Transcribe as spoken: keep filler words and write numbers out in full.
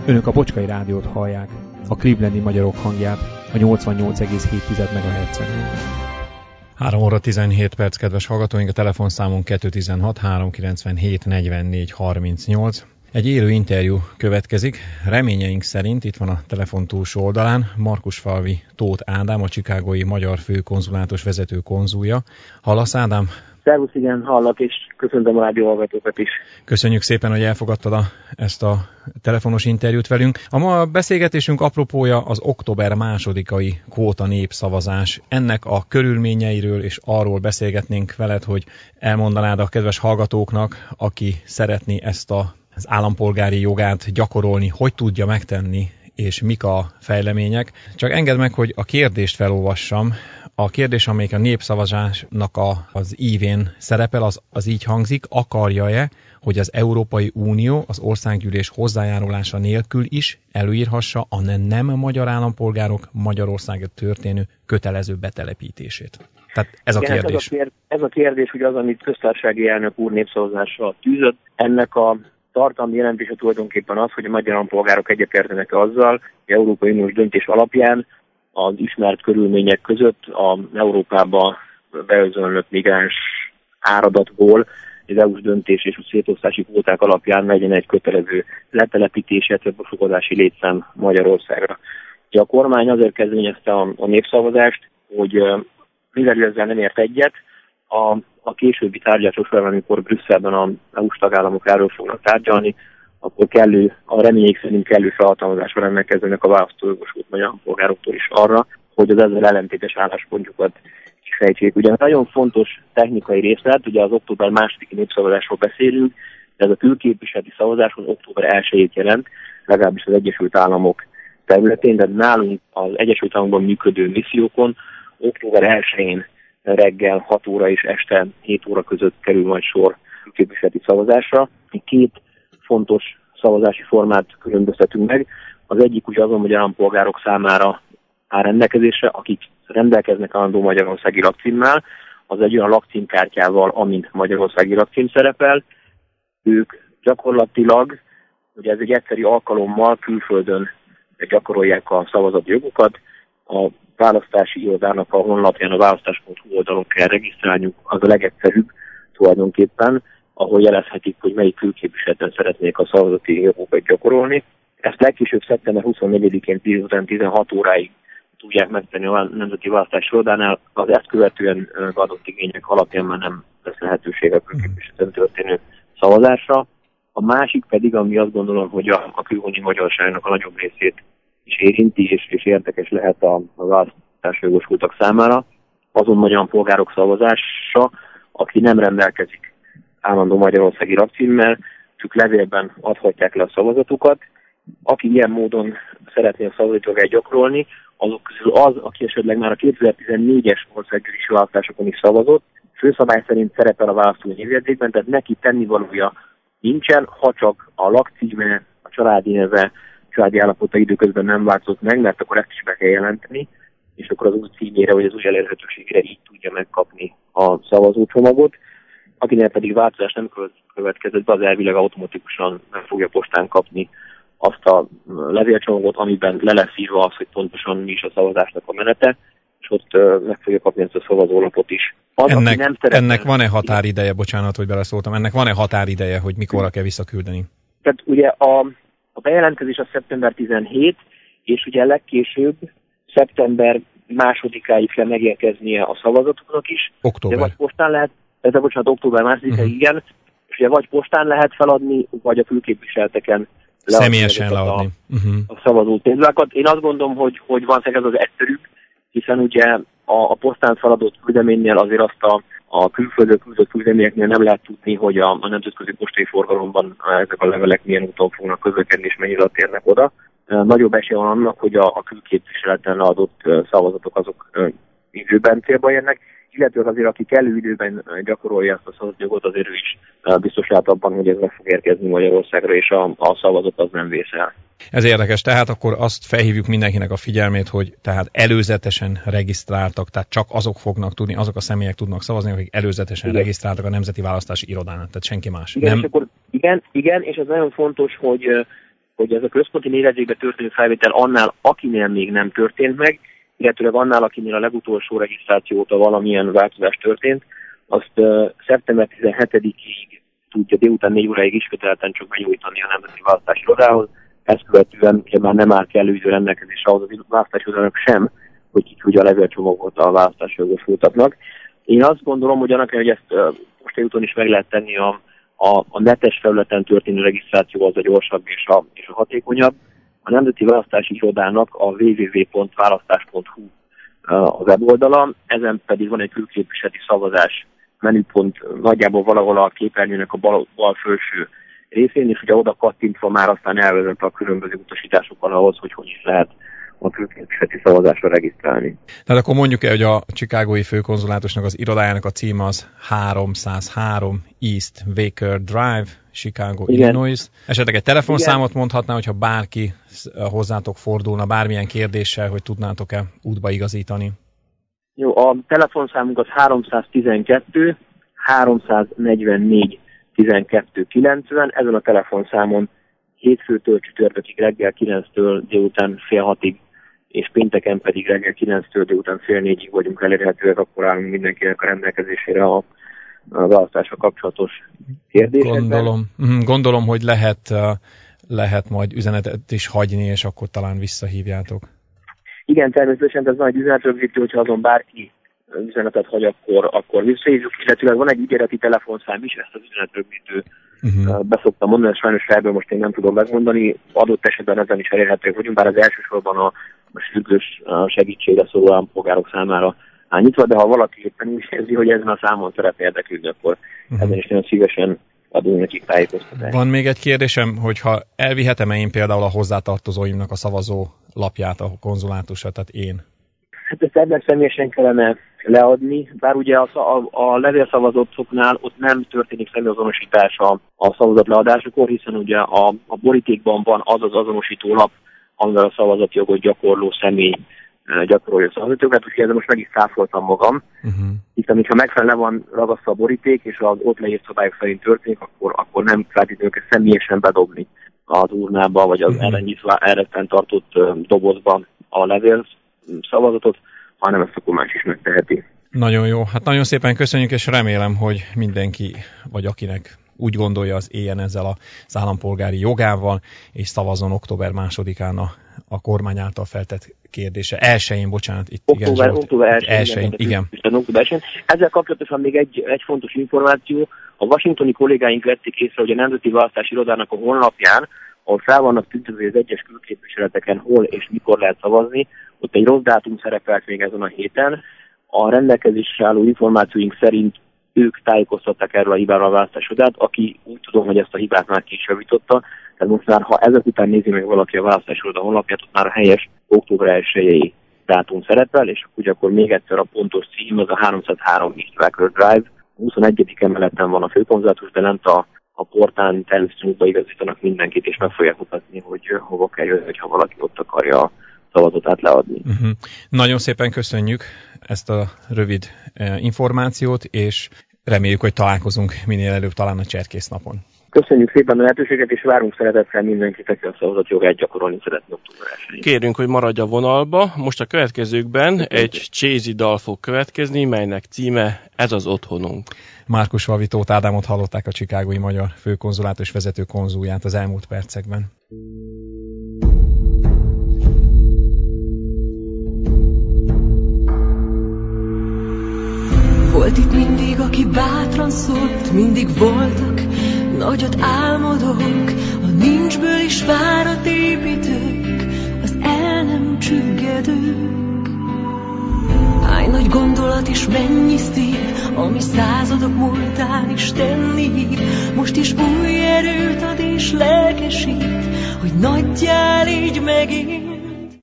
Önök a Bocskai Rádiót hallják, a clevelandi magyarok hangját, a nyolcvannyolc egész hét megahertzen. három óra tizenhét perc, kedves hallgatóink, a telefonszámunk kettő tizenhat háromszázkilencvenhét negyvennégy harmincnyolc. Egy élő interjú következik. Reményeink szerint itt van a telefon túlsó oldalán Markusfalvi Tóth Ádám, a chicagói magyar főkonzulátus vezető konzulja. Hallasz, Ádám? Szervusz, igen, hallak, és köszöntöm a rádióhallgatókat is. Köszönjük szépen, hogy elfogadtad a, ezt a telefonos interjút velünk. A ma beszélgetésünk apropója az október másodikai kvóta népszavazás. Ennek a körülményeiről és arról beszélgetnénk veled, hogy elmondanád a kedves hallgatóknak, aki szeretné ezt a, az állampolgári jogát gyakorolni, hogy tudja megtenni, és mik a fejlemények. Csak engedd meg, hogy a kérdést felolvassam. A kérdés, amelyik a népszavazásnak a, az ívén szerepel, az, az így hangzik: akarja-e, hogy az Európai Unió az országgyűlés hozzájárulása nélkül is előírhassa a nem magyar állampolgárok Magyarországra történő kötelező betelepítését? Tehát ez a Igen, kérdés. Ez a, kér, ez a kérdés, hogy az, amit köztársasági elnök úr népszavazással tűzött, ennek a tartalmi jelentése tulajdonképpen az, hogy a magyar állampolgárok egyetértenek azzal, hogy Európai Uniós döntés alapján az ismert körülmények között az Európába beözönlött migráns áradatból az é u-s döntés és a szétosztási kvóták alapján legyen egy kötelező letelepítés, illetve befogadási létszám Magyarországra. Ugye a kormány azért kezdeményezte a, a népszavazást, hogy mivel ezzel nem ért egyet, a, a későbbi tárgyalások során, amikor Brüsszelben az é u-s tagállamok erről fognak tárgyalni, akkor kellő, a remények szerint kellő felhatalmazásra rendelkeznek a választójogosult magyar polgároktól is arra, hogy az ezzel ellentétes álláspontjukat kifejtsék. Ugye nagyon fontos technikai részlet, ugye az október másodiki népszavazásról beszélünk, de ez a külképviseleti szavazáson október elsejét jelent, legalábbis az Egyesült Államok területén, de nálunk az Egyesült Államokban működő missziókon október elsején reggel hat óra és este hét óra között kerül majd sor külképviseleti szavazásra. Két fontos szavazási formát különböztetünk meg. Az egyik ugye azon magyar állampolgárok számára áll rendelkezésre, akik rendelkeznek állandó magyarországi lakcímmel, az egy olyan lakcímkártyával, amin magyarországi lakcím szerepel. Ők gyakorlatilag, ugye ez egy egyszeri alkalommal külföldön gyakorolják a szavazati jogukat, a választási irodának a honlapján, a választás pont hu oldalon kell regisztrálniuk, az a legegyszerűbb tulajdonképpen, ahol jelezhetik, hogy melyik külképviseleten szeretnék a szavazati jogokat gyakorolni. Ezt legkésőbb szeptember huszonnegyedikén délután tizenhat óráig tudják megtenni a Nemzeti Választási Irodánál. Az ezt követően adott igények alapján már nem lesz lehetőség a külképviseleten történő szavazásra. A másik pedig, ami azt gondolom, hogy a, a külhoni magyarságnak a nagyobb részét is érinti, és, és érdekes lehet a, a választási jogosultak számára, azon magyar polgárok szavazása, aki nem rendelkezik állandó magyarországi lakcímmel, ők levélben adhatják le a szavazatukat. Aki ilyen módon szeretné a szavazatjogát gyakorolni, azok közül az, aki esetleg már a kétezer-tizennégyes országgyűlési választásokon is szavazott, főszabály szerint szerepel a választói névjegyzékben, tehát neki tennivalója nincsen, ha csak a lakcíme, a családi neve, a családi állapota időközben nem változott meg, mert akkor ezt is be kell jelenteni, és akkor az új címére vagy az új elérhetőségére így tudja megkapni a szavazócsomagot. Akinek pedig változás nem következett be, az elvileg automatikusan meg fogja postán kapni azt a levélcsomagot, amiben le lesz írva az, hogy pontosan mi is a szavazásnak a menete, és ott uh, meg fogja kapni ezt a szavazólapot is. Az, ennek, nem szeretne, ennek van-e határideje, bocsánat, hogy beleszóltam, ennek van-e határideje, hogy mikorra kell visszaküldeni? Tehát ugye a, a bejelentkezés a szeptember tizenhetedike, és ugye legkésőbb szeptember másodikáig kell megérkeznie a szavazatoknak is. Október. De vagy postán lehet, ez a bocsánat, október másodikáig, uh-huh. igen, és ugye vagy postán lehet feladni, vagy a külképviseleteken személyesen leadni a, uh-huh. a szavazó pénzlákat. Én azt gondolom, hogy, hogy van ez az egyszerűbb, hiszen ugye a, a postán feladott küldeménynél azért azt a, a külföldről küldött küldeményeknél nem lehet tudni, hogy a, a nemzetközi postai forgalomban ezek a levelek milyen úton fognak közlekedni, és mennyire térnek oda. Nagyobb esély van annak, hogy a, a külképviseleten adott szavazatok azok időben célba jönnek, illetve azért, aki kellő időben gyakorolja ezt a szavazatjogot, azért ő is biztos lehet abban, hogy ez meg fog érkezni Magyarországra, és a, a szavazat az nem vészel. Ez érdekes, tehát akkor azt felhívjuk mindenkinek a figyelmét, hogy tehát előzetesen regisztráltak, tehát csak azok fognak tudni, azok a személyek tudnak szavazni, akik előzetesen igen. regisztráltak a Nemzeti Választási Irodánál, tehát senki más. Igen, nem... és akkor, igen, igen, és ez nagyon fontos, hogy hogy ez a központi névjegyzékbe történő felvétel annál, akinél még nem történt meg, illetőleg annál, akinél a legutolsó regisztráció óta valamilyen változás történt, azt uh, szeptember tizenhetedikéig tudja délután négy óráig ismételten csak benyújtani a Nemzeti Választási Irodához. Ezt követően ugye már nem áll kellő idő rendelkezésre ahhoz a választási irodának sem, hogy ki tudja a levélcsomagot a választási jogosultaknak. Én azt gondolom, hogy annak, hogy ezt uh, most eljutóan is meg lehet tenni a, a, a netes felületen történő regisztráció az a gyorsabb és a, és a hatékonyabb. A Nemzeti Választási Irodának a double-u double-u double-u pont választás pont hu a weboldala, ezen pedig van egy külképviseleti szavazás menüpont nagyjából valahol a képernyőnek a bal, bal felső részén, és ugye oda kattintva már aztán elvezet a különböző utasításokkal ahhoz, hogy hogy is lehet a külképviseleti szavazásra regisztrálni. Tehát akkor mondjuk el, hogy a chicagói főkonzulátusnak az irodájának a címe az háromszázhárom East Waker Drive, Chicago, igen. Illinois. Esetleg egy telefonszámot igen. mondhatná, hogyha bárki hozzátok fordulna bármilyen kérdéssel, hogy tudnátok-e útba igazítani? Jó, a telefonszámunk az háromszáztizenkettő háromszáznegyvennégy tizenkettő kilencven. Ezen a telefonszámon hétfőtől csütörtökig reggel kilenctől délután fél hatig, és pénteken pedig reggel kilenctől délután fél négyig vagyunk elérhetőek, akkor állunk mindenkinek a rendelkezésére a, a választásra kapcsolatos kérdésekben. Gondolom, gondolom, hogy lehet, lehet majd üzenetet is hagyni, és akkor talán visszahívjátok. Igen, természetesen ez nagy üzenetrögzítő, hogyha azon bárki üzenetet hagy, akkor, akkor visszahívjuk, illetve van egy ígéreti telefonszám is, ezt az üzenetrögzítő uh-huh. beszoktam mondani, sajnos ebből most én nem tudom megmondani, adott esetben ezen is elérhetők vagyunk, bár az elsősorban a, a sürgős segítségre szóló állampolgárok számára áll nyitva, de ha valaki éppen úgy érzi, hogy ezen a számon szeretne érdeklődni, akkor uh-huh. ezen is nagyon szívesen adunk nekik tájékoztatást. Van még egy kérdésem, hogyha elvihetem-e én például a hozzátartozóimnak a szavazó lapját a konzulátusra, tehát én? Hát ezt ebben személyesen kellene leadni, bár ugye a, a, a levélszavazottaknál ott nem történik személyazonosítás a, a szavazat leadásakor, hiszen ugye a, a borítékban van az az azonosító lap, amivel a szavazatjogot gyakorló személy gyakorolja a szavazatjogot, úgyhogy ezzel most meg is száfoltam magam, uh-huh. hiszen ha megfelelően van ragasztva a boríték, és az ott leírt szabályok szerint történik, akkor, akkor nem feltétlenül kell személyesen bedobni az urnába, vagy az uh-huh. ellennyitva erre tartott dobozba a levél szavazatot, hanem ezt a kormány is megteheti. Nagyon jó. Hát nagyon szépen köszönjük, és remélem, hogy mindenki, vagy akinek úgy gondolja, az éljen ezzel az állampolgári jogával, és szavazzon október másodikán a, a kormány által feltett kérdése. Elsején, bocsánat, itt október, igen. Október elsején, elsején, igen. igen. Október elsején. Ezzel kapcsolatosan még egy, egy fontos információ. A washingtoni kollégáink vették észre, hogy a Nemzeti Választási Irodának a honlapján, ahol fel vannak tüntetve az egyes külképviseleteken hol és mikor lehet szavazni, ott egy rossz dátum szerepelt még ezen a héten. A rendelkezésre álló információink szerint ők tájékoztatták erről a hibáról a választásodát, aki úgy tudom, hogy ezt a hibát már ki is javította. Tehát most már, ha ezek után nézi meg valaki a választásoda honlapját, ott már a helyes október elsejei dátum szerepel, és ugye akkor még egyszer a pontos cím, az a háromszázhárom East Waker Drive. huszonegyedik emeleten van a főkonzulátus, de lent a, a portán természetesen útba igazítanak mindenkit, és meg fogják mutatni, hogy hova kell jönni, hogyha valaki ott akarja a szavazatát leadni. Uh-huh. Nagyon szépen köszönjük ezt a rövid eh, információt, és reméljük, hogy találkozunk minél előbb, talán a cserkésznapon. Köszönjük szépen a lehetőséget, és várunk szeretettel mindenkit, aki a szavazatjogát gyakorolni szeretne október elsején. Kérünk, hogy maradj a vonalba. Most a következőkben egy Csézi dal fog következni, melynek címe Ez az otthonunk. Márkus Valvi Tóth Ádámot hallották, a chicagói magyar főkonzulátus vezető konzulját az elmúlt percekben. Volt itt mindig, aki bátran szólt, mindig voltak nagyot álmodók, a nincsből is várat építők, az el nem csüggedők. Hány nagy gondolat és mennyi szív, ami századok múltán Isten ír, most is új erőt ad és lelkesít, hogy nagyjál így megint.